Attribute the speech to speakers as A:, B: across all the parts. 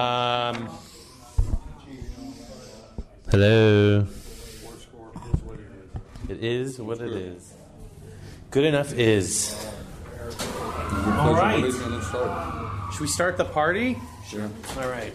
A: Hello. It is what it is. Good enough is. All right. Should we start the party?
B: Sure.
A: All right.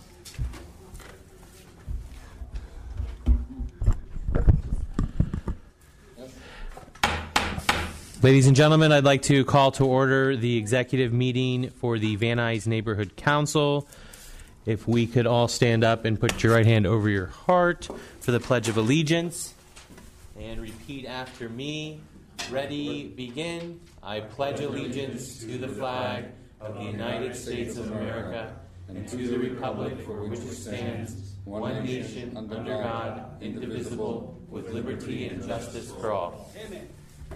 A: Ladies and gentlemen, I'd like to call to order the executive meeting for the Van Nuys Neighborhood Council. If we could all stand up and put your right hand over your heart for the Pledge of Allegiance and repeat after me. Ready, begin. I pledge allegiance to the flag of the United States of America and to the republic for which it stands, one nation, under God, indivisible, with liberty and justice for all. Amen.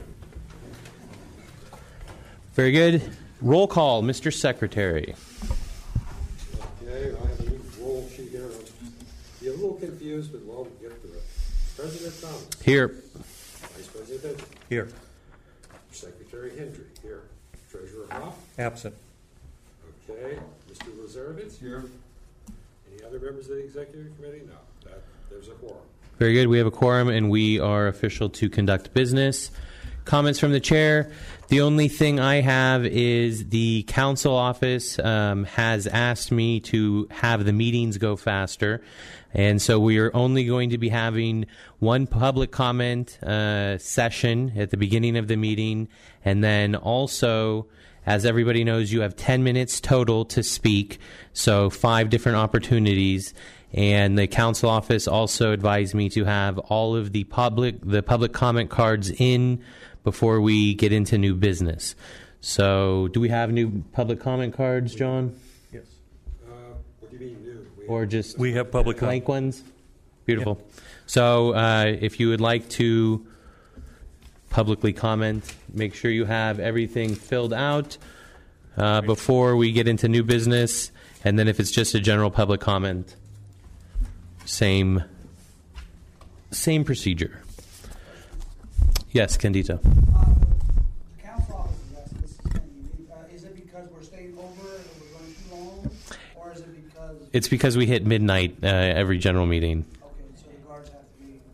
A: Very good. Roll call, Mr. Secretary.
C: Okay, I have a new roll sheet here. Be a little confused, but we'll get to it. President Thomas.
A: Here.
C: Vice President Benjamin.
B: Here.
C: Secretary Hendry. Here. Treasurer Hoff.
B: Absent.
C: Okay. Mr. Lazarevitz. Here. Any other members of the Executive Committee? No. There's a quorum.
A: Very good. We have a quorum, and we are official to conduct business. Comments from the chair. The only thing I have is the council office has asked me to have the meetings go faster. And so we are only going to be having one public comment session at the beginning of the meeting. And then also, as everybody knows, you have 10 minutes total to speak. So 5 different opportunities. And the council office also advised me to have all of the public comment cards in before we get into new business. So do we have new public comment cards, John?
B: Yes.
C: What do you mean new?
A: Or just
B: We have public
A: blank ones? Beautiful. Yep. So if you would like to publicly comment, make sure you have everything filled out before we get into new business. And then if it's just a general public comment, same procedure. Yes, Candito.
D: The council office is asking this thing. Is it because we're staying over and we're running too long, or is it because?
A: It's because we hit midnight every general meeting.
D: Okay, so the guards have to be.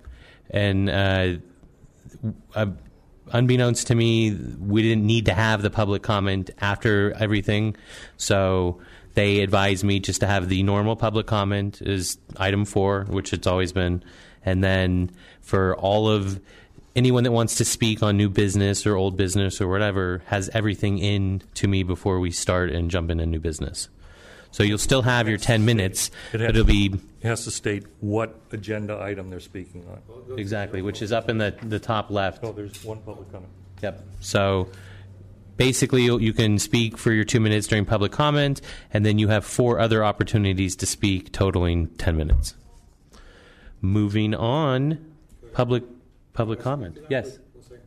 A: And unbeknownst to me, we didn't need to have the public comment after everything, so they advised me just to have the normal public comment is item 4, which it's always been, and then for all of anyone that wants to speak on new business or old business or whatever has everything in to me before we start and jump into new business. So you'll still have your 10 minutes, but it'll be...
B: It has to state what agenda item they're speaking on.
A: Exactly, which is up in the top left.
B: Oh, there's one public comment.
A: Yep. So basically you can speak for your 2 minutes during public comment, and then you have 4 other opportunities to speak, totaling 10 minutes. Moving on, public comment. Yes.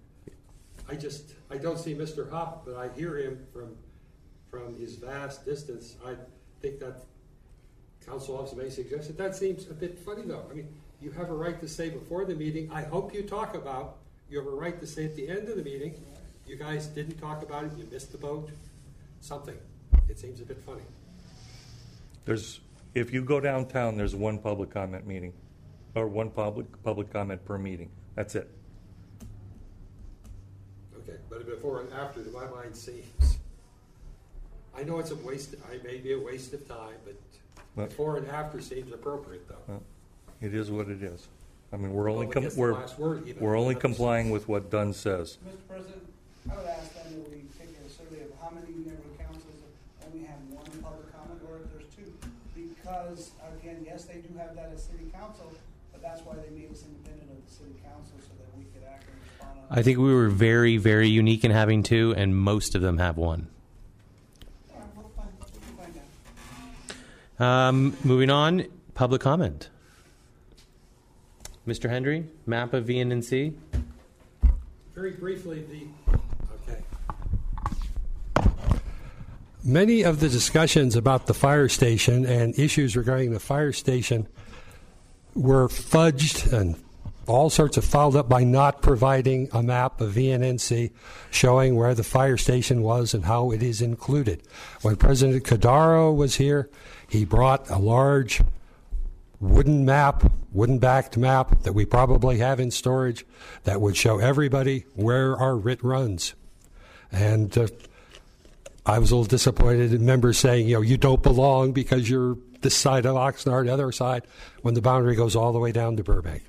C: I don't see Mr. Hopp, but I hear him from his vast distance. I think that council office may suggest that seems a bit funny, though. I mean, you have a right to say before the meeting, I hope you talk about, you have a right to say at the end of the meeting, you guys didn't talk about it, you missed the boat, something. It seems a bit funny.
B: If you go downtown, there's one public comment meeting, or one public comment per meeting. That's it.
C: Okay, but before and after, to my mind, seems. I know it's I may be a waste of time, but before and after seems appropriate, though.
B: Well, it is what it is. I mean, we're only
C: we're
B: only complying with what Dunn says.
D: Mr. President, I would ask then that we take a survey of how many neighborhood councils only have one public comment, or if there's 2. Because again, yes, they do have that as city council. That's why they made us independent of the city council so that we could act and respond on.
A: I think we were very, very unique in having 2, and most of them have 1.
D: All right, we'll find out.
A: Moving on, public comment. Mr. Hendry, map of VNNC.
C: Very briefly, okay.
E: Many of the discussions about the fire station and issues regarding the fire station were fudged and all sorts of fouled up by not providing a map of VNNC showing where the fire station was and how it is included. When President Cordaro was here, He brought a large wooden backed map that we probably have in storage that would show everybody where our RIT runs. And I was a little disappointed in members saying, you don't belong because you're this side of Oxnard, the other side, when the boundary goes all the way down to Burbank.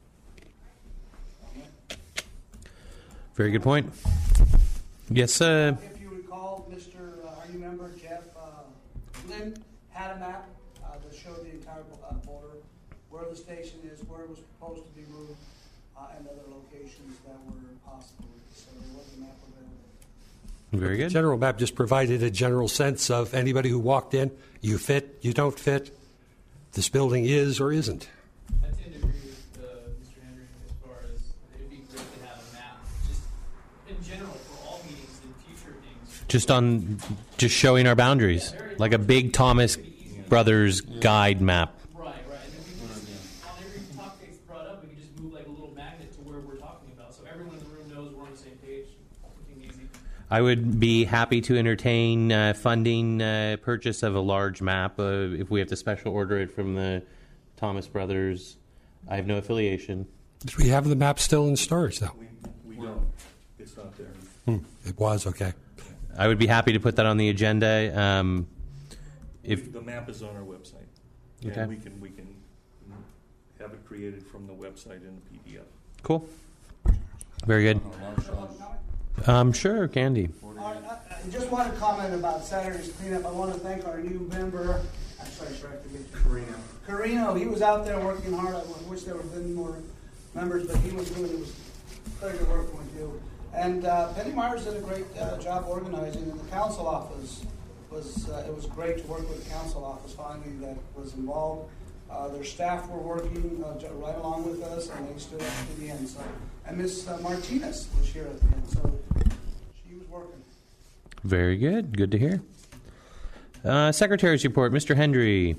A: Very good point. Yes,
D: If you recall, our new member, Jeff Lynn, had a map that showed the entire border, where the station is, where it was proposed to be moved, and other locations that were possible. So there was a map available.
A: very good.
E: General map just provided a general sense of anybody who walked in, you fit, you don't fit, this building is or isn't.
F: I tend to agree with Mr. Henry as far as it'd be great to have a map, just in general for all meetings and future things.
A: Just showing our boundaries, like a big Thomas Brothers guide map.
F: Right. And then we can just, on every topic that's brought up, we can just move like a little magnet to where we're talking about, so everyone in the room knows we're on the same page. Something easy.
A: I would be happy to entertain funding purchase of a large map if we have to special order it from the Thomas Brothers. I have no affiliation.
E: Do we have the map still in storage, though?
B: We don't. It's not there.
E: It was, okay.
A: I would be happy to put that on the agenda. If
B: The map is on our website.
A: Okay.
B: And we can have it created from the website in the PDF.
A: cool, very good. Sure, Candy.
D: I just want to comment about Saturday's cleanup. I want to thank our new member. I'm sorry, I forget you. Carino. He was out there working hard. I wish there would have been more members, but he was doing it. Was a pleasure working with you. And Penny Myers did a great job organizing, and the council office it was great to work with the council office finally that was involved. Their staff were working right along with us, and they stood up to the end. So, and Miss Martinez was here at the end, so she was working.
A: Very good. Good to hear. Secretary's report, Mr. Hendry.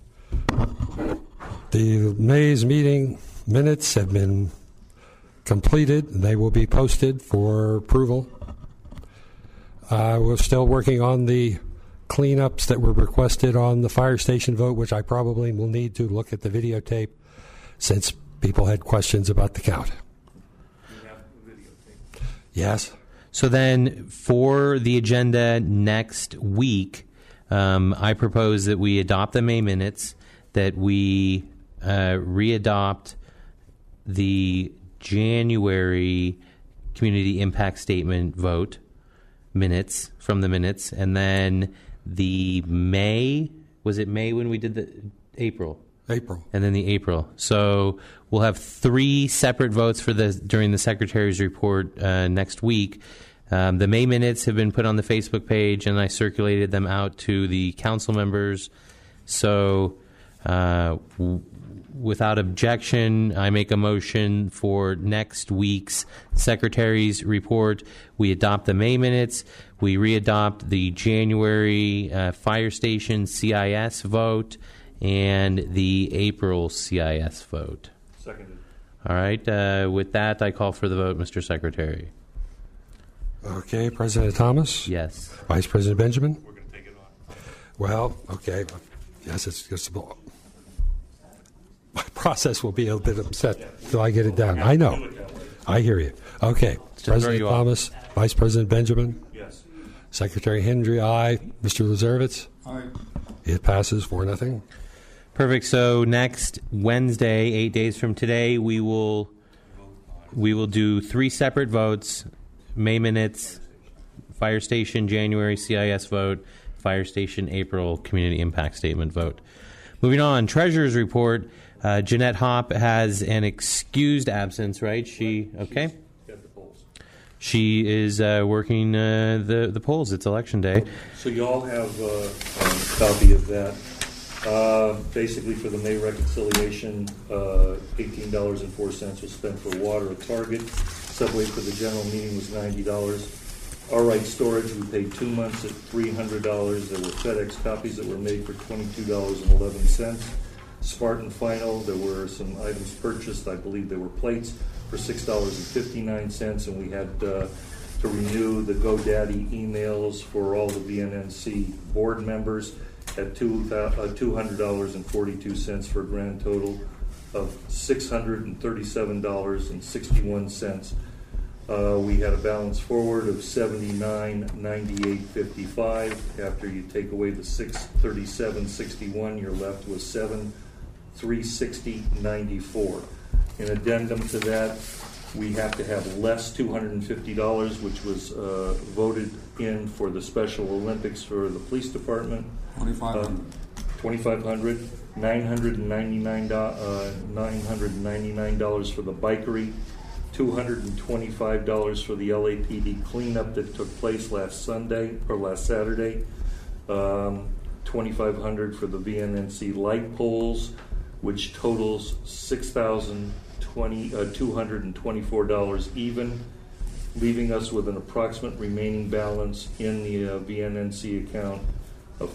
E: The May's meeting minutes have been completed, and they will be posted for approval. We're still working on the cleanups that were requested on the fire station vote, which I probably will need to look at the videotape since people had questions about the count.
B: You have the videotape.
E: Yes?
A: So then for the agenda next week, I propose that we adopt the May minutes, that we re-adopt the January community impact statement vote minutes from the minutes, and then the May, was it May when we did the April?
E: April.
A: And then the April. So we'll have 3 separate votes for during the Secretary's report next week. The May minutes have been put on the Facebook page, and I circulated them out to the council members. So without objection, I make a motion for next week's Secretary's report. We adopt the May minutes. We re-adopt the January fire station CIS vote and the April CIS vote.
B: Seconded.
A: All right. With that, I call for the vote, Mr. Secretary.
E: Okay, President Thomas?
A: Yes.
E: Vice President Benjamin?
B: We're going to take it on.
E: Well, okay. Yes, it's my process will be a bit upset till I get it down. I know. I hear you. Okay. President Thomas, Vice President Benjamin,
B: Yes.
E: Secretary Hendry, aye. Mr. Lazarevitz?
B: Aye.
E: It passes 4-0.
A: Perfect. So next Wednesday, 8 days from today, we will do 3 separate votes: May minutes, fire station January CIS vote, fire station April community impact statement vote. Moving on, Treasurer's report. Jeanette Hopp has an excused absence, right? Okay.
B: Got the polls.
A: She is working the polls. It's election day.
B: So you all have a copy of that. Basically, for the May reconciliation, $18.04 was spent for water at Target. Subway for the general meeting was $90. All Right Storage, we paid 2 months at $300. There were FedEx copies that were made for $22.11. Spartan Final, there were some items purchased. I believe there were plates for $6.59, and we had to renew the GoDaddy emails for all the VNNC board members at $200.42 for a grand total of $637.61. We had a balance forward of $79.98.55. After you take away the $637.61, you're left with $7,360.94. In addendum to that, we have to have less $250, which was voted in for the Special Olympics for the police department. $2,500. $999 for the bikery. $225 for the LAPD cleanup that took place last Saturday. $2,500 for the VNNC light poles, which totals $6,224 even, leaving us with an approximate remaining balance in the VNNC account of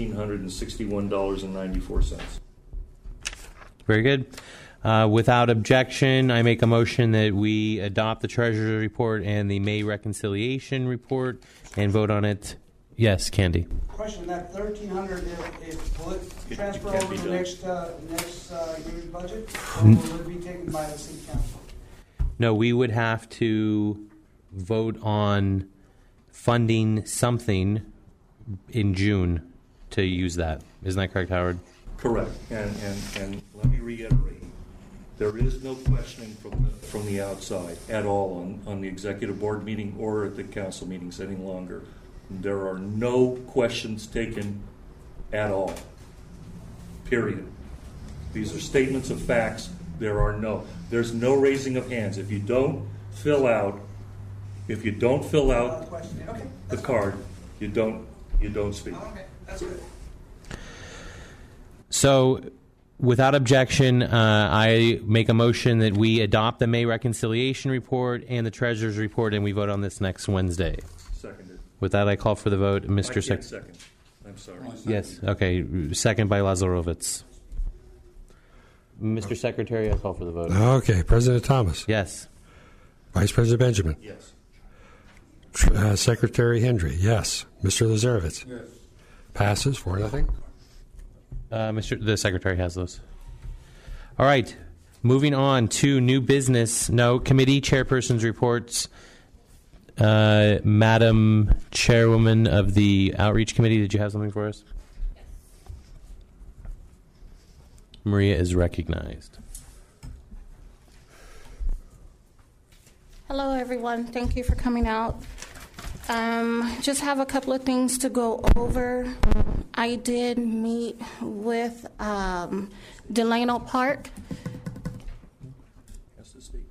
B: $1,361.94.
A: Very good. Without objection, I make a motion that we adopt the Treasurer's report and the May reconciliation report and vote on it. Yes, Candy.
D: Question, that 1,300, will it transfer
B: can
D: over
B: be
D: the
B: done.
D: next year's budget, or will it be taken by the city council?
A: No, we would have to vote on funding something in June to use that. Isn't that correct, Howard?
B: Correct. And let me reiterate. There is no questioning from the outside at all on the executive board meeting or at the council meetings any longer. There are no questions taken at all. Period. These are statements of facts. There's no raising of hands. If you don't fill out the card, you don't speak.
D: Okay, that's good.
A: So, without objection, I make a motion that we adopt the May reconciliation report and the Treasurer's report, and we vote on this next Wednesday.
B: Seconded.
A: With that, I call for the vote.
B: I
A: Mr.
B: can't
A: Secretary.
B: second. I'm sorry.
A: Yes. Okay. Second by Lazarovitz. Mr. Secretary, I call for the vote.
E: Okay, President Thomas.
A: Yes.
E: Vice President Benjamin.
B: Yes.
E: Secretary Hendry. Yes. Mr. Lazarovitz.
B: Yes.
E: Passes 4-0.
A: The Secretary has those. All right. Moving on to new business. No, committee chairperson's reports. Madam Chairwoman of the Outreach Committee, did you have something for us? Yes. Maria is recognized.
G: Hello, everyone. Thank you for coming out. Just have a couple of things to go over. I did meet with Delano Park.
B: Has to speak.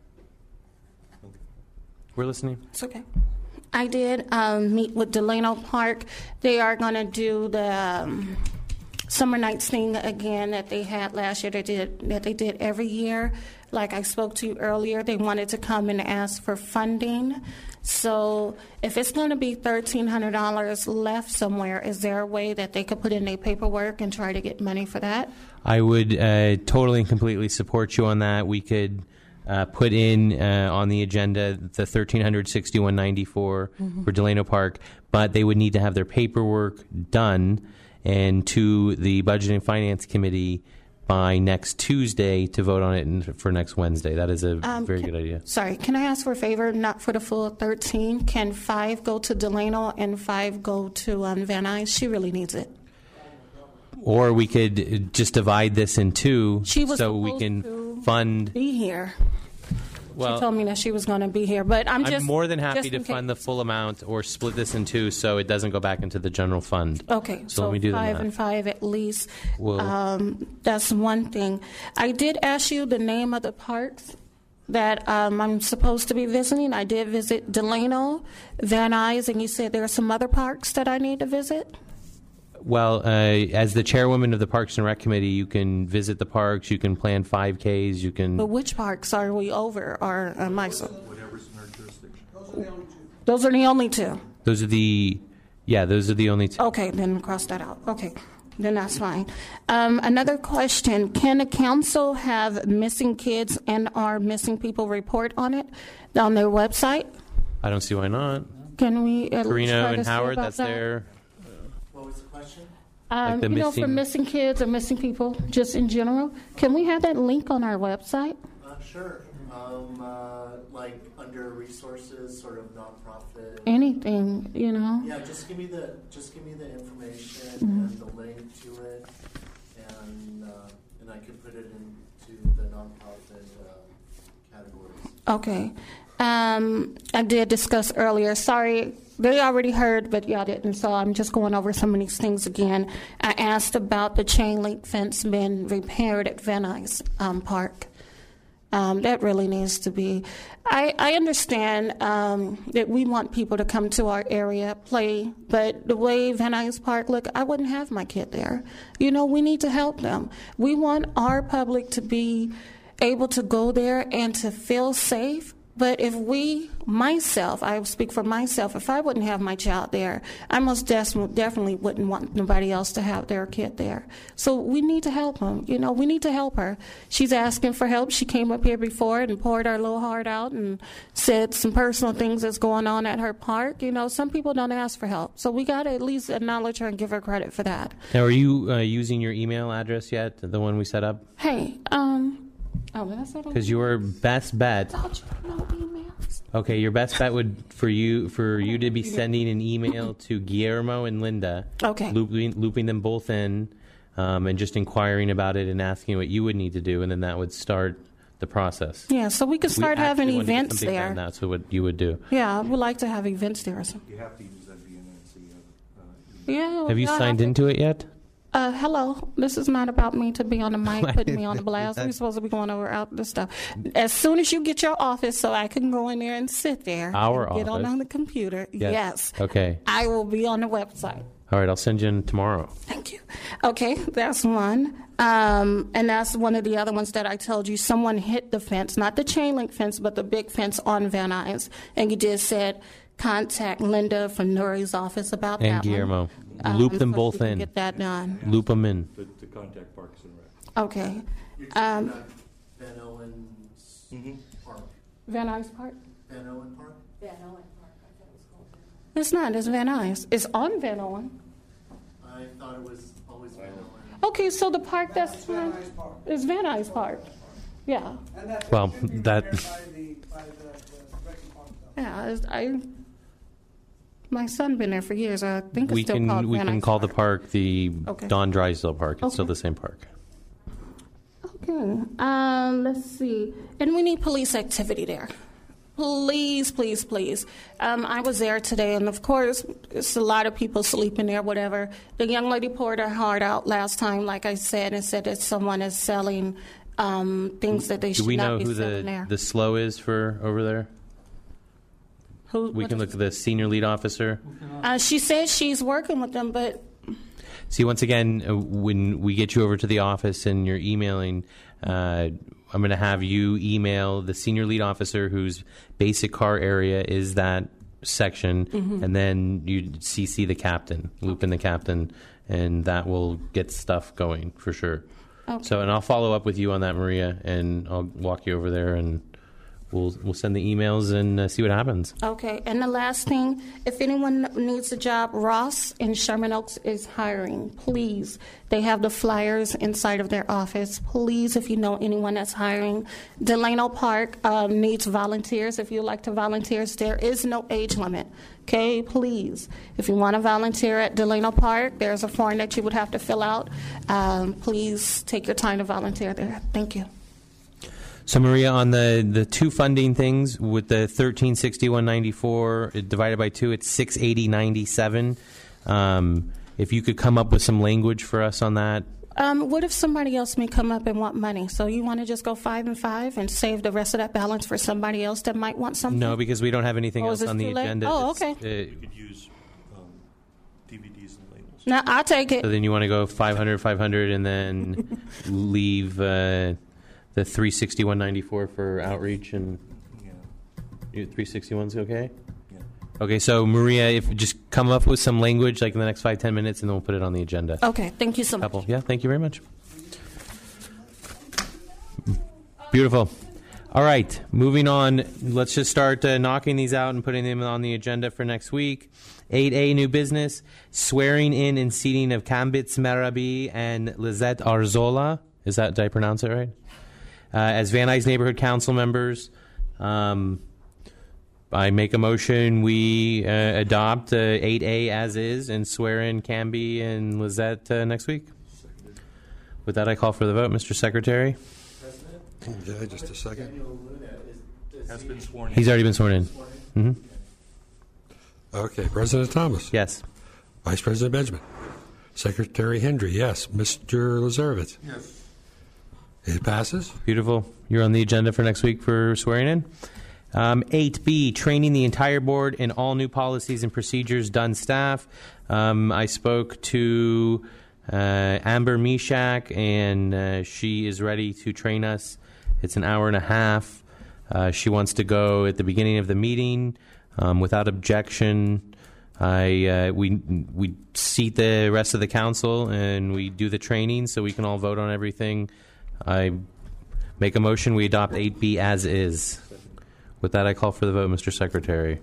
A: We're listening.
G: It's okay. I did meet with Delano Park. They are going to do the summer nights thing again that they had last year. That they did every year. Like I spoke to you earlier, they wanted to come and ask for funding. So if it's going to be $1,300 left somewhere, is there a way that they could put in their paperwork and try to get money for that?
A: I would totally and completely support you on that. We could put in on the agenda the $1,361.94 for Delano Park, but they would need to have their paperwork done and to the Budget and Finance Committee by next Tuesday to vote on it for next Wednesday. That is a very good idea.
G: Sorry, can I ask for a favor? Not for the full 13. Can 5 go to Delano and 5 go to Van Nuys? She really needs it.
A: Or we could just divide this in two
G: She was
A: so we
G: supposed
A: can
G: to
A: fund.
G: Be here.
A: Well,
G: She told me that she was going to be here, but I'm
A: more than happy
G: just
A: to
G: in case.
A: fund the full amount or split this in two so it doesn't go back into the general fund.
G: Okay,
A: So let me do the
G: 5
A: math.
G: and 5 at least.
A: Well-
G: That's one thing. I did ask you the name of the parks that I'm supposed to be visiting. I did visit Delano, Van Nuys, and you said there are some other parks that I need to visit?
A: Well, as the chairwoman of the Parks and Rec Committee, you can visit the parks, you can plan 5Ks, you can...
G: But which parks are we over, or am I...
B: Whatever's in our jurisdiction.
D: Those are the only two.
G: Those are the only two?
A: Those are the only two.
G: Okay, then cross that out. Okay, then that's fine. Another question, can the council have missing kids and or missing people report on it on their website?
A: I don't see why not.
G: Can we at least
A: Karina
G: try to
A: and
G: see
A: Howard,
G: about
A: that's
G: that?
A: their...
H: What was the question?
A: Like the
G: for missing kids or missing people, just in general. Can we have that link on our website?
H: Sure. Like under resources, sort of nonprofit.
G: Anything,
H: Yeah, just give me the information and the link to it, and I can put it into the nonprofit categories.
G: Okay. I did discuss earlier. Sorry, they already heard, but y'all didn't. So I'm just going over some of these things again. I asked about the chain link fence being repaired at Van Nuys Park. That really needs to be. I understand that we want people to come to our area, play, but the way Van Nuys Park look, I wouldn't have my kid there. We need to help them. We want our public to be able to go there and to feel safe. But if I speak for myself, if I wouldn't have my child there, I most definitely wouldn't want nobody else to have their kid there. So we need to help them. We need to help her. She's asking for help. She came up here before and poured her little heart out and said some personal things that's going on at her park. Some people don't ask for help. So we got to at least acknowledge her and give her credit for that.
A: Now, are you using your email address yet, the one we set up?
G: Hey,
A: because your best bet. Okay, your best bet would for you to be sending an email to Guillermo and Linda.
G: Okay.
A: Looping them both in, and just inquiring about it and asking what you would need to do, and then that would start the process.
G: Yeah, so we could start having events there.
A: That's what you would do.
G: Yeah, I would like to have events there.
B: You have to use that VNC.
G: Yeah.
A: Have you signed into it yet?
G: Hello, this is not about me to be on the mic, putting me on the blast. We're supposed to be going over out this stuff. As soon as you get your office, so I can go in there and sit there.
A: Our
G: and get
A: office?
G: on the computer. Yes.
A: Okay.
G: I will be on the website.
A: All right, I'll send you in tomorrow.
G: Thank you. Okay, that's one. And that's one of the other ones that I told you. Someone hit the fence, not the chain link fence, but the big fence on Van Nuys. And you just said, contact Linda from Nuri's office about that
A: And Guillermo.
G: one.
A: Loop them
G: so
A: both
G: she can
A: in.
G: Get that done.
A: Loop them in.
B: To contact Parks and Rec.
G: Okay.
H: You're talking about Van Owens Park.
G: Van Nuys Park?
H: Van Owen Park?
G: It's not. It's Van Nuys. It's on Van Owen.
H: I thought it was always Van Owen.
G: Okay, so the park that's
D: Van Nuys Park.
G: is Van Nuys Park. Yeah.
D: And that's
A: Well,
D: should be
A: that-
D: repaired by the rec and park though.
G: Yeah. My son been there for years. I think
A: We
G: it's still called
A: can
G: Van Nuys
A: call the
G: Park.
A: park the
G: Okay.
A: Don Drysdale Park. It's still
G: Okay.
A: the same park.
G: Okay. Let's see. And we need police activity there. Please, please, please. I was there today, and of course, it's a lot of people sleeping there, whatever. The young lady poured her heart out last time, like I said, and said that someone is selling things that they
A: Do
G: should
A: we know
G: not be
A: who
G: selling there.
A: the slow is for over there? We can look at the senior lead officer.
G: She said she's working with them, but
A: See, once again, when we get you over to the office and you're emailing, I'm going to have you email the senior lead officer whose basic car area is that section, and then you CC the captain, loop in the captain, and that will get stuff going for sure.
G: Okay.
A: So, and I'll follow up with you on that, Maria, and I'll walk you over there and we'll send the emails and see what happens.
G: Okay, and the last thing, if anyone needs a job, Ross in Sherman Oaks is hiring. Please, they have the flyers inside of their office. Please, if you know anyone that's hiring. Delano Park needs volunteers. If you'd like to volunteer, there is no age limit. Okay, please. If you want to volunteer at Delano Park, there's a form that you would have to fill out. Please take your time to volunteer there. Thank you.
A: So, Maria, on the two funding things, with the 1361.94 divided by 2, it's 680.97. If you could come up with some language for us on that.
G: What if somebody else may come up and want money? So you want to just go 5 and 5 and save the rest of that balance for somebody else that might want something?
A: No, because we don't have anything
G: Oh,
A: else
G: is it
A: on the
G: too late?
A: agenda.
G: Oh,
A: It's,
G: okay.
B: You could use DVDs and labels.
G: No, I'll take it.
A: So then you want to go 500, 500, and then leave the 361.94 for outreach, and
B: Yeah.
A: 361's okay?
B: Yeah.
A: Okay, so Maria, if just come up with some language like in the next 5-10 minutes, and then we'll put it on the agenda.
G: Okay, thank you so much.
A: Couple. Yeah, thank you very much. Beautiful. All right, moving on. Let's just start knocking these out and putting them on the agenda for next week. 8A, new business, swearing in and seating of Kambitz Marabi and Lizette Arzola. Did I pronounce it right? As Van Nuys Neighborhood Council members. I make a motion we adopt 8A as is and swear in Camby and Lizette next week. With that, I call for the vote. Mr. Secretary?
E: Yeah, just a second.
H: Daniel Luna
B: Has been sworn in.
A: He's already been sworn in. Mm-hmm.
E: Okay, President Thomas.
A: Yes.
E: Vice President Benjamin. Secretary Hendry, yes. Mr. Lazarevitz.
B: Yes.
E: It passes.
A: Beautiful. You're on the agenda for next week for swearing in. 8B, training the entire board in all new policies and procedures done staff. I spoke to Amber Mishak, and she is ready to train us. It's an hour and a half. She wants to go at the beginning of the meeting without objection. We seat the rest of the council and we do the training so we can all vote on everything. I make a motion we adopt 8B as is. With that, I call for the vote, Mr. Secretary.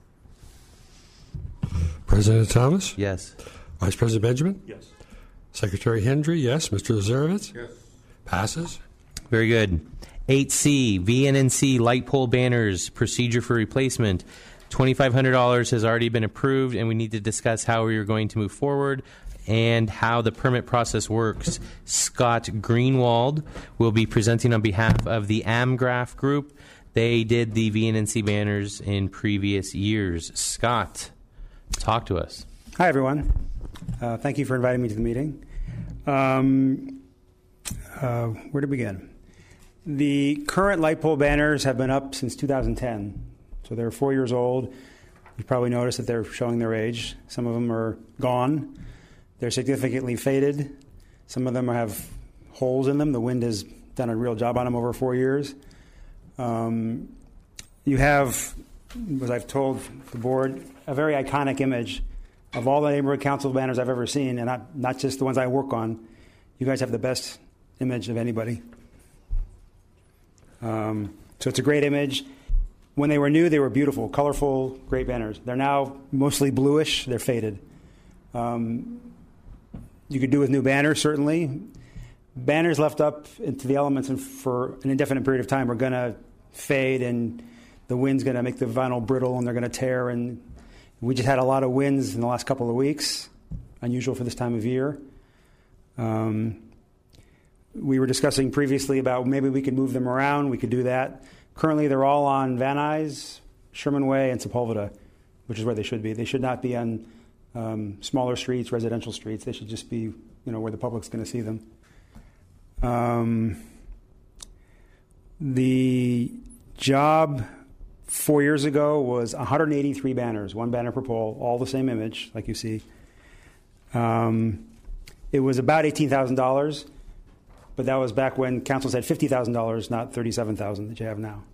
E: President Thomas.
A: Yes.
E: Vice President Benjamin.
B: Yes.
E: Secretary Hendry, yes. Mr. Lazarevitz.
B: Yes.
A: Passes. Very good. 8C, VNNC light pole banners, procedure for replacement. $2,500 has already been approved, and we need to discuss how we are going to move forward and how the permit process works. Scott Greenwald will be presenting on behalf of the Amgraph Group. They did the VNNC banners in previous years. Scott, talk to us.
I: Hi, everyone. Thank you for inviting me to the meeting. Where to begin? The current light pole banners have been up since 2010, so they're 4 years old. You probably noticed that they're showing their age. Some of them are gone. They're significantly faded. Some of them have holes in them. The wind has done a real job on them over 4 years. You have, as I've told the board, a very iconic image of all the neighborhood council banners I've ever seen, and not just the ones I work on. You guys have the best image of anybody. So it's a great image. When they were new, they were beautiful, colorful, great banners. They're now mostly bluish. They're faded. You could do with new banners, certainly. Banners left up into the elements and for an indefinite period of time are going to fade, and the wind's going to make the vinyl brittle, and they're going to tear. And we just had a lot of winds in the last couple of weeks, unusual for this time of year. We were discussing previously about maybe we could move them around. We could do that. Currently, they're all on Van Nuys, Sherman Way, and Sepulveda, which is where they should be. They should not be on smaller streets, residential streets. They should just be, where the public's going to see them. The job 4 years ago was 183 banners, one banner per pole, all the same image, like you see. It was about $18,000, but that was back when council said $50,000, not $37,000 that you have now.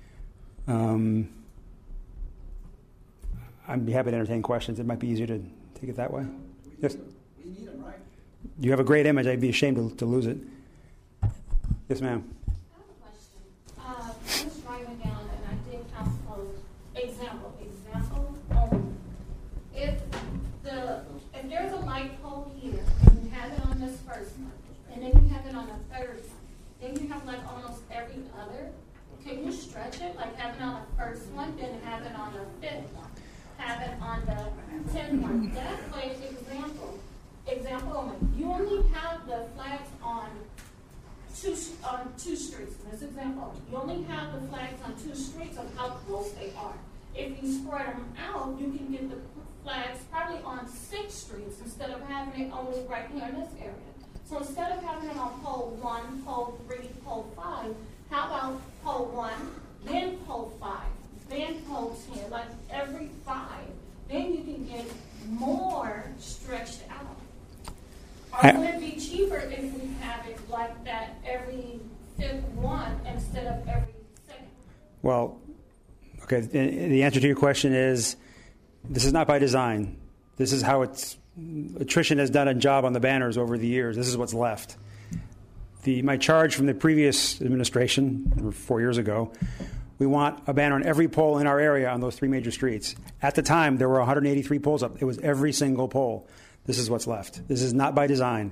I: I'd be happy to entertain questions. It might be easier to take it that way. Yes.
D: We need them, right?
I: You have a great image. I'd be ashamed to lose it. Yes, ma'am.
G: I was driving down and I did council example only. If there's a light pole here and you have it on this first one, and then you have it on the third one, then you have like almost every other. Can you stretch it like have it on the first one, then have it on the fifth one, have it on the 10th one? That way, example only. You only have the flags on two streets. In this example, you only have the flags on two streets of how close they are. If you spread them out, you can get the flags probably on 6 streets instead of having it only right here in this area. So instead of having it on pole 1, pole 3, pole 5, how about pole 1, then pole 5, then pole 10, like every 5. Then you can get more stretched out. Or would it be cheaper if we have it like that every 5th one instead of every 2nd?
I: Well, okay, the answer to your question is this is not by design. This is how attrition has done a job on the banners over the years. This is what's left. My charge from the previous administration, 4 years ago, We want a banner on every pole in our area on those 3 major streets. At the time, there were 183 poles up. It was every single pole. This is what's left. This is not by design.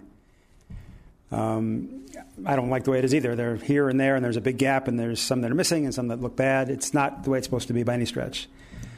I: I don't like the way it is either. They're here and there, and there's a big gap, and there's some that are missing and some that look bad. It's not the way it's supposed to be by any stretch.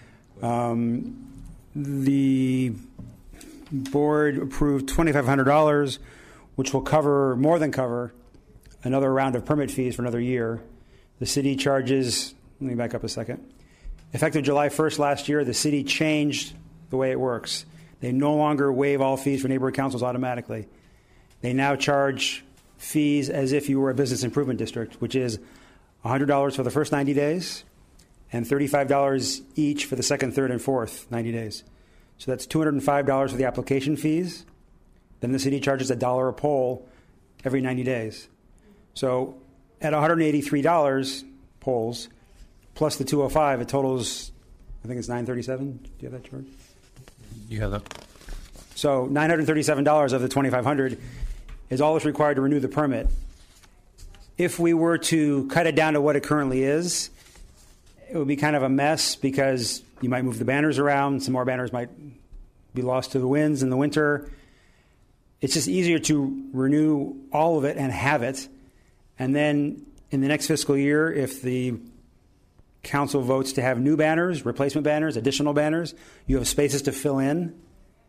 I: The board approved $2,500, which will more than cover another round of permit fees for another year. The city charges, let me back up a second. Effective July 1st last year, the city changed the way it works. They no longer waive all fees for neighborhood councils automatically. They now charge fees as if you were a business improvement district, which is $100 for the first 90 days and $35 each for the second, third, and fourth 90 days. So that's $205 for the application fees. Then the city charges $1 a poll every 90 days. So at $183 polls plus the $205, it totals, I think it's $937. Do you have that, George?
A: You have that.
I: So $937 of the $2,500 is all that's required to renew the permit. If we were to cut it down to what it currently is, it would be kind of a mess because you might move the banners around. Some more banners might be lost to the winds in the winter. It's just easier to renew all of it and have it. And then in the next fiscal year, if the council votes to have new banners, replacement banners, additional banners, you have spaces to fill in.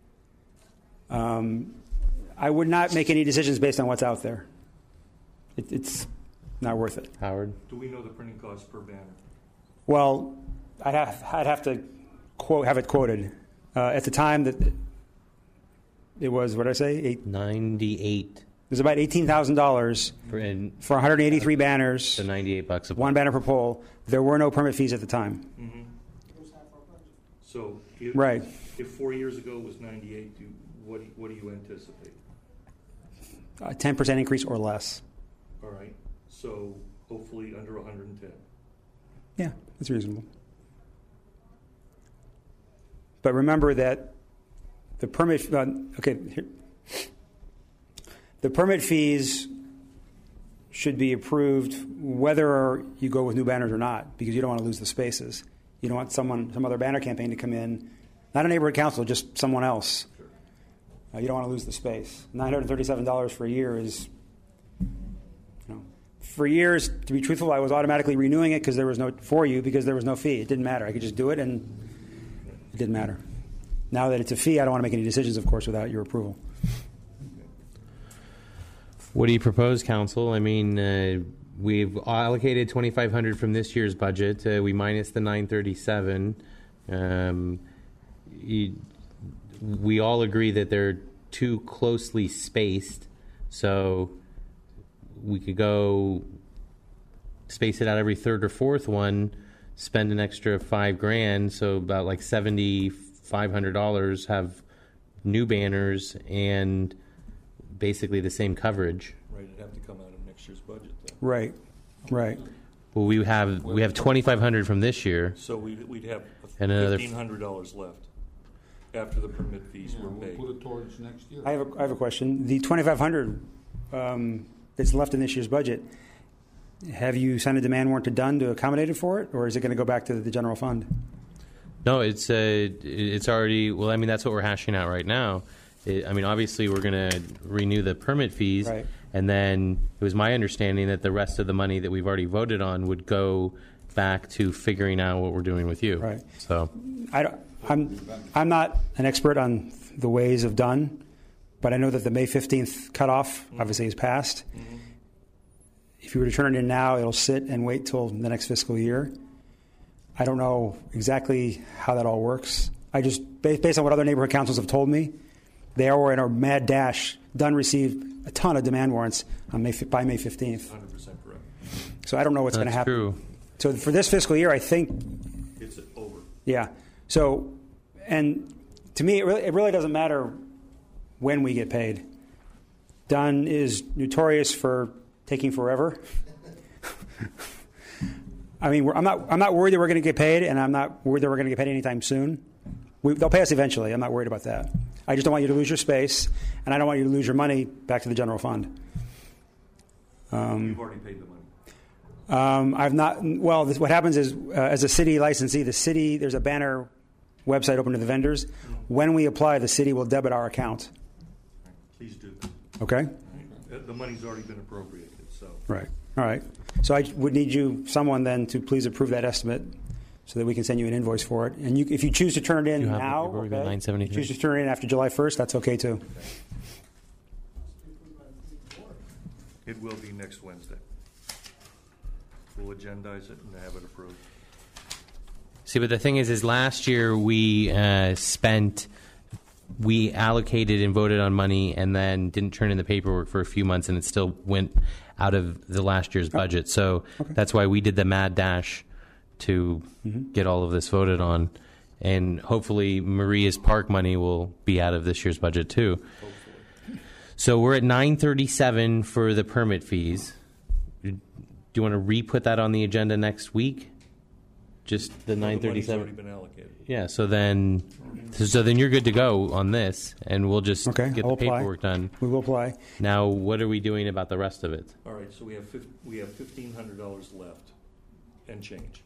I: I would not make any decisions based on what's out there. It's not worth it.
A: Howard?
B: Do we know the printing cost per banner?
I: Well, I'd have to have it quoted. At the time that it was, what did I say?
A: 98.
I: It was about $18,000 for 183 banners.
A: So $98 a pole.
I: One banner per pole. There were no permit fees at the time.
B: Mm-hmm. So
I: right.
B: If 4 years ago it was 98, what do you anticipate?
I: A 10% increase or less.
B: All right. So hopefully under 110.
I: Yeah, that's reasonable. But remember that the permit the permit fees should be approved whether you go with new banners or not, because you don't want to lose the spaces. You don't want some other banner campaign to come in, not a neighborhood council, just someone else. You don't want to lose the space. $937 for a year is, for years, to be truthful, I was automatically renewing it because there was no fee. It didn't matter. I could just do it, and it didn't matter. Now that it's a fee, I don't want to make any decisions, of course, without your approval.
A: What do you propose, council? I mean, we've allocated $2,500 from this year's budget. We minus the $937. We all agree that they're too closely spaced, so we could go space it out every third or fourth one, spend an extra $5,000, so about like $7,500, have new banners and basically the same coverage.
B: Right, it'd have to come out of next year's budget, then.
I: Right.
A: Well, we have $2,500 from this year.
B: So we'd have
A: and another
B: $1,500 left after the permit fees were paid.
J: We'll put it towards next year.
I: I have a question. The $2,500 that's left in this year's budget, have you sent a demand warrant to Dunn to accommodate it for it, or is it going to go back to the general fund?
A: No, it's already. Well, I mean, that's what we're hashing out right now. Obviously, we're going to renew the permit fees,
I: right.
A: And then it was my understanding that the rest of the money that we've already voted on would go back to figuring out what we're doing with you.
I: Right.
A: So,
I: I'm not an expert on the ways of Dunn, but I know that the May 15th cutoff obviously is passed. Mm-hmm. If you were to turn it in now, it'll sit and wait till the next fiscal year. I don't know exactly how that all works. I just, based on what other neighborhood councils have told me, they are in a mad dash. Dunn received a ton of demand warrants on by May 15th.
B: 100% correct.
I: So I don't know what's going to happen.
A: True.
I: So for this fiscal year, I think
B: it's over.
I: Yeah. So, and to me, it really doesn't matter when we get paid. Dunn is notorious for taking forever. I mean, I'm not worried that we're going to get paid, and I'm not worried that we're going to get paid anytime soon. They'll pay us eventually. I'm not worried about that. I just don't want you to lose your space, and I don't want you to lose your money back to the general fund.
B: You've already paid the money.
I: I've not. Well, what happens is, as a city licensee, there's a banner website open to the vendors. When we apply, the city will debit our account.
B: Please do.
I: Okay.
B: The money's already been appropriated, so.
I: Right. All right. So I would need someone then to please approve that estimate, so that we can send you an invoice for it. And if you choose to turn it in
A: You have
I: now,
A: the
I: okay,
A: 973.
I: choose to turn it in after July 1st, that's okay too.
B: It will be next Wednesday. We'll agendize it and have it approved.
A: See, but the thing is last year we allocated and voted on money and then didn't turn in the paperwork for a few months, and it still went out of the last year's budget. So that's why we did the mad dash to get all of this voted on. And hopefully Maria's park money will be out of this year's budget too.
B: Hopefully.
A: So we're at $937 for the permit fees. Do you want to re-put that on the agenda next week? Just the
B: The money's
A: $937.
B: already been allocated.
A: Yeah. So then you're good to go on this, and we'll just
I: Okay,
A: get
I: I'll
A: the
I: apply.
A: paperwork done.
I: We will apply.
A: Now, what are we doing about the rest of it?
B: All right, so we have $1,500 left and change.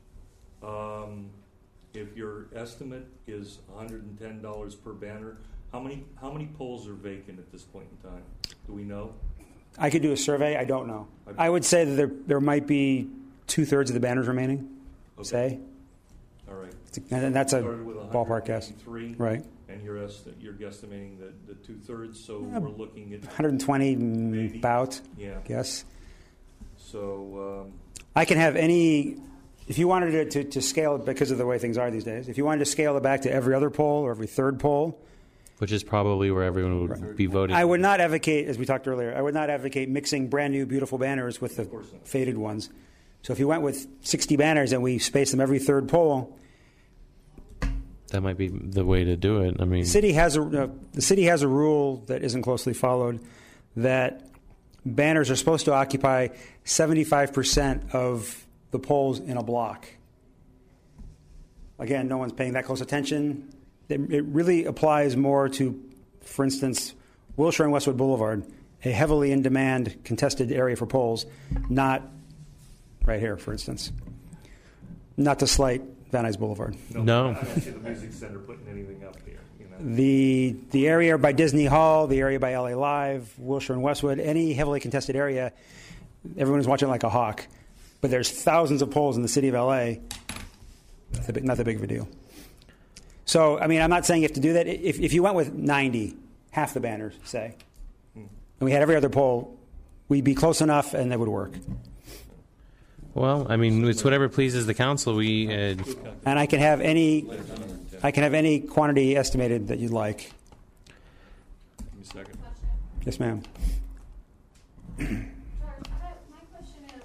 B: If your estimate is $110 per banner, how many poles are vacant at this point in time? Do we know?
I: I could do a survey. I don't know. I would say that there might be 2/3 of the banners remaining.
B: Okay.
I: Say,
B: All right.
I: and that's a
B: Started with
I: ballpark guess.
B: 183,
I: Right.
B: and you're guesstimating the 2/3, so we're looking at
I: 120
B: maybe.
I: about.
B: Yeah.
I: Guess.
B: So
I: I can have any. If you wanted to scale it because of the way things are these days, if you wanted to scale it back to every other pole or every third pole,
A: Which is probably where everyone would be voting.
I: I would not advocate, as we talked earlier, I would not advocate mixing brand new beautiful banners with the
B: course not.
I: faded ones. So if you went with 60 banners and we spaced them every third pole,
A: That might be the way to do it. I mean,
I: the city has a rule that isn't closely followed, that banners are supposed to occupy 75% of the poles in a block. Again, no one's paying that close attention. It really applies more to, for instance, Wilshire and Westwood Boulevard, a heavily in-demand contested area for poles, not right here, for instance. Not to slight Van Nuys Boulevard.
A: No.
B: I don't see the music center putting anything up here. You know?
I: The area by Disney Hall, the area by LA Live, Wilshire and Westwood, any heavily contested area, everyone is watching like a hawk. But there's thousands of poles in the city of LA. Not that big of a deal. So, I mean, I'm not saying you have to do that. If you went with 90, half the banners, say, and we had every other pole, we'd be close enough and it would work.
A: well, I mean, it's whatever pleases the council.
I: And I can have any quantity estimated that you'd like.
B: Give me a second.
I: Yes, ma'am.
G: My question is,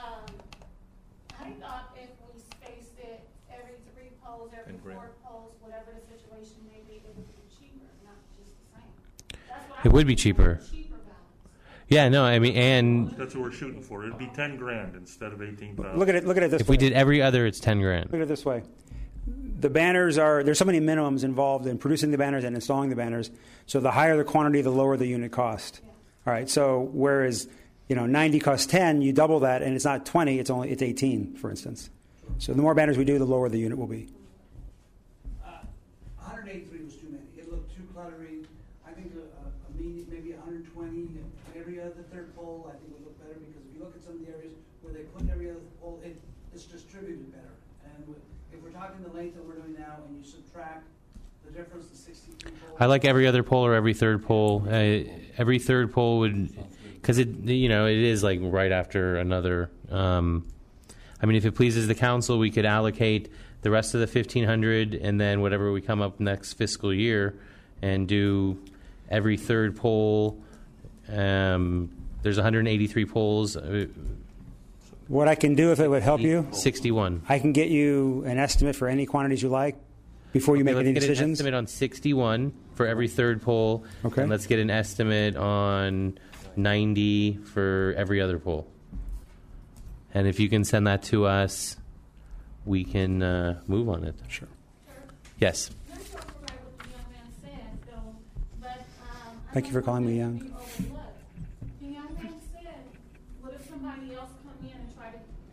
G: I thought if we spaced it every 3 poles, every
B: And
G: 4
B: Graham.
G: poles, whatever the situation may be, it would be cheaper, not just the same. That's what
A: It would be cheaper.
G: Cheaper balance.
A: Yeah, no, I mean, and
B: That's what we're shooting for. It'd be $10,000 instead of $18,000.
I: Look at it this
A: if
I: way.
A: we did every other, it's $10,000.
I: Look at it this way. The banners there's so many minimums involved in producing the banners and installing the banners. So the higher the quantity, the lower the unit cost. All right. So whereas, 90 costs 10, you double that and it's not 20, it's 18, for instance. So the more banners we do, the lower the unit will be.
D: 183 was too many. It looked too cluttery. I think maybe 120 every other third pole, I think would look better, because if you look at some of the areas where they put every other pole, it's distributed better. And if we're talking the length that we're doing now, and you subtract the difference, the 63 poles.
A: I like every other pole or every third pole. Every third pole would, because it is like right after another. I mean, if it pleases the council, we could allocate the rest of the 1,500, and then whatever we come up next fiscal year, and do every third pole. There's 183 poles.
I: What I can do, if it would help you,
A: 61.
I: I can get you an estimate for any quantities you like before you make
A: Let's
I: any
A: get an
I: decisions.
A: estimate on 61 for every third pole.
I: Okay.
A: And let's get an estimate on 90 for every other pole. And if you can send that to us, we can move on it.
I: Sure.
A: Yes.
G: Not sure what the young man said, though, but
I: Thank you for calling me young.
G: The young man said, what if somebody else come in and try to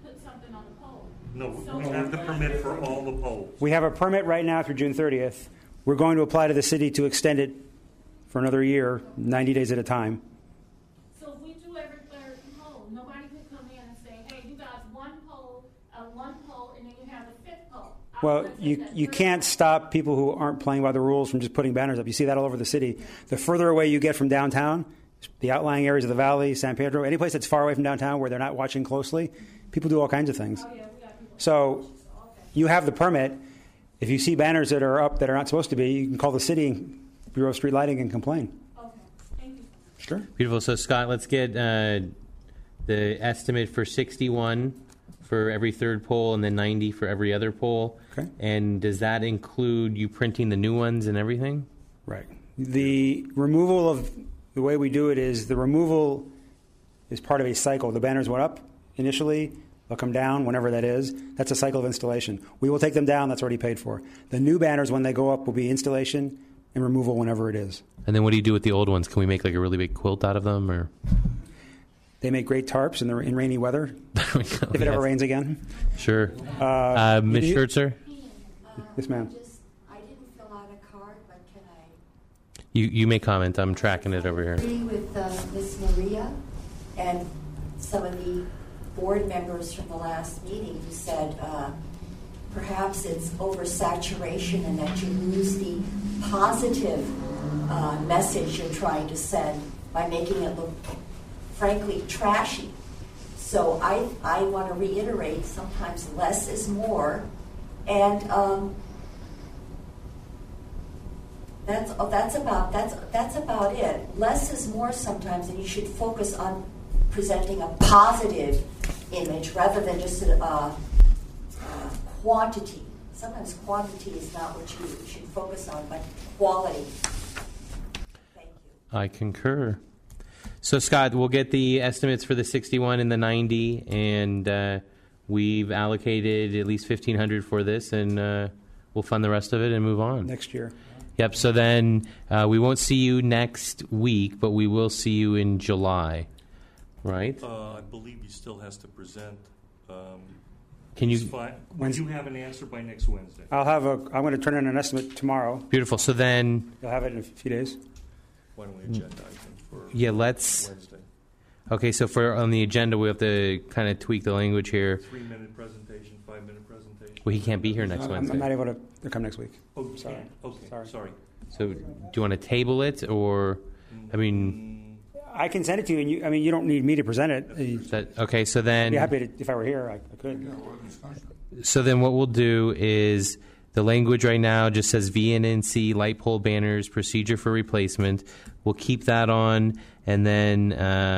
G: put something on the pole.
B: No, we have the permit for all the poles.
I: We have a permit right now through June 30th. We're going to apply to the city to extend it for another year, 90 days at a time.
G: So if we do every third pole, nobody can come in and say, hey, you got one pole, and then you have the fifth pole.
I: Well, you can't stop people who aren't playing by the rules from just putting banners up. You see that all over the city. The further away you get from downtown, the outlying areas of the valley, San Pedro, any place that's far away from downtown where they're not watching closely, people do all kinds of things. So you have the permit. If you see banners that are up that are not supposed to be, you can call the city Bureau of Street Lighting and complain.
G: Okay, thank you.
I: Sure.
A: Beautiful. So, Scott, let's get the estimate for 61 for every third pole and then 90 for every other pole.
I: Okay.
A: And does that include you printing the new ones and everything?
I: Right. The removal of the way we do it is the removal is part of a cycle. The banners went up initially. They'll come down whenever that is. That's a cycle of installation. We will take them down. That's already paid for. The new banners, when they go up, will be installation and removal whenever it is.
A: And then what do you do with the old ones? Can we make like a really big quilt out of them, or?
I: They make great tarps in rainy weather, if it ever rains again.
A: Sure. Ms. Schertzer?
I: Yes, ma'am.
J: I didn't fill out a card, but can I
A: You may comment. I'm tracking it over here.
J: agree with Ms. Maria and some of the board members from the last meeting who said perhaps it's oversaturation and that you lose the positive message you're trying to send by making it look, frankly, trashy. So I want to reiterate, sometimes less is more, and that's about it. Less is more sometimes, and you should focus on presenting a positive image rather than just quantity. Sometimes quantity is not what you should focus on, but quality. Thank you.
A: I concur. So, Scott, we'll get the estimates for the 61 and the 90, and we've allocated at least $1,500 for this, and we'll fund the rest of it and move on.
I: Next year.
A: Yep, so then we won't see you next week, but we will see you in July, right?
B: I believe he still has to present.
A: Can you?
B: Will you have an answer by next Wednesday?
I: I'm going to turn in an estimate tomorrow.
A: Beautiful. So then,
I: You'll have it in a few days.
B: Why don't we agendize him for
A: let's.
B: Wednesday?
A: Okay, so for on the agenda, we have to kind of tweak the language here.
B: 3-minute presentation, 5-minute presentation.
A: Well, he can't be here next Wednesday.
I: I'm not able to come next week.
B: Oh,
I: Sorry.
B: Okay, sorry.
A: So, do you want to table it, or, I mean,
I: I can send it to you, and you don't need me to present it.
A: is that, okay? So then,
I: I'd be happy to, if I were here, I could.
A: so then, what we'll do is the language right now just says VNNC light pole banners procedure for replacement. We'll keep that on, and then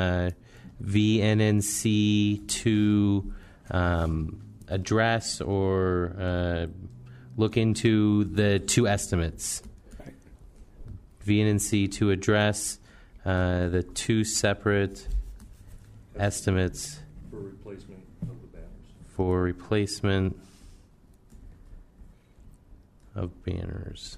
A: VNNC to address or look into the two estimates.
I: Right.
A: VNNC to address the two separate estimates
B: For replacement of the banners.
A: for replacement of banners.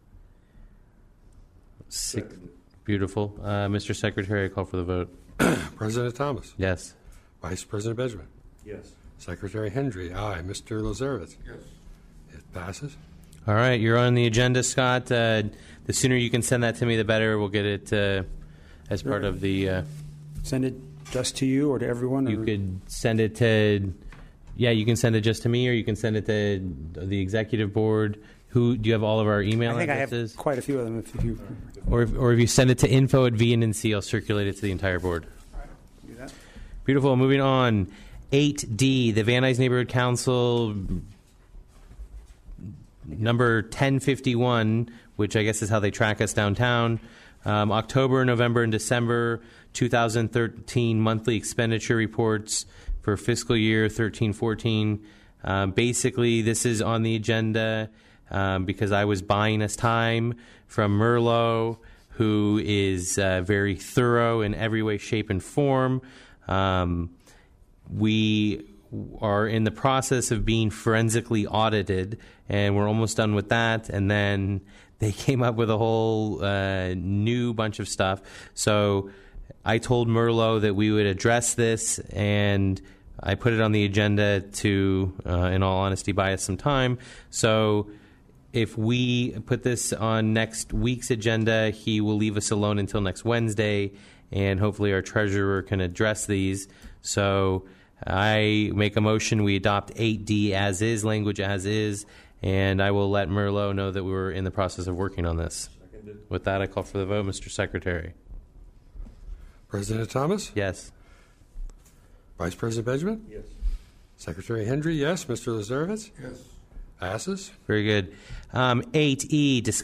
A: Beautiful. Mr. Secretary, I call for the vote.
E: President Thomas.
A: Yes.
E: Vice President Benjamin.
B: Yes.
E: Secretary Hendry. Aye. Mr. Lazarevitz. Yes. It passes.
A: All right, you're on the agenda, Scott. The sooner you can send that to me, the better. We'll get it as part of the...
I: Send it just to you or to everyone?
A: You
I: or?
A: could send it to... Yeah, you can send it just to me, or you can send it to the executive board. Do you have all of our email
I: I think
A: addresses?
I: I have quite a few of them. If you
A: Or if you send it to info@VNNC, I'll circulate it to the entire board.
I: do that.
A: Beautiful. Moving on. 8D, the Van Nuys Neighborhood Council number 1051, which I guess is how they track us downtown. October, November, and December 2013 monthly expenditure reports for fiscal year 13-14. Basically, this is on the agenda because I was buying us time from Merlot, who is very thorough in every way, shape, and form. We are in the process of being forensically audited, and we're almost done with that. And then they came up with a whole new bunch of stuff. So I told Merlot that we would address this, and I put it on the agenda to, in all honesty, buy us some time. So if we put this on next week's agenda, he will leave us alone until next Wednesday, and hopefully our treasurer can address these. So I make a motion, we adopt 8D as is, language as is, and I will let Merlot know that we're in the process of working on this.
B: Seconded.
A: With that, I call for the vote. Mr. Secretary.
E: President Thomas?
A: Yes.
E: Vice President Benjamin?
B: Yes.
E: Secretary Hendry, yes. Mr. Lazarevitz?
C: Yes.
E: Passes.
A: Very good. 8E,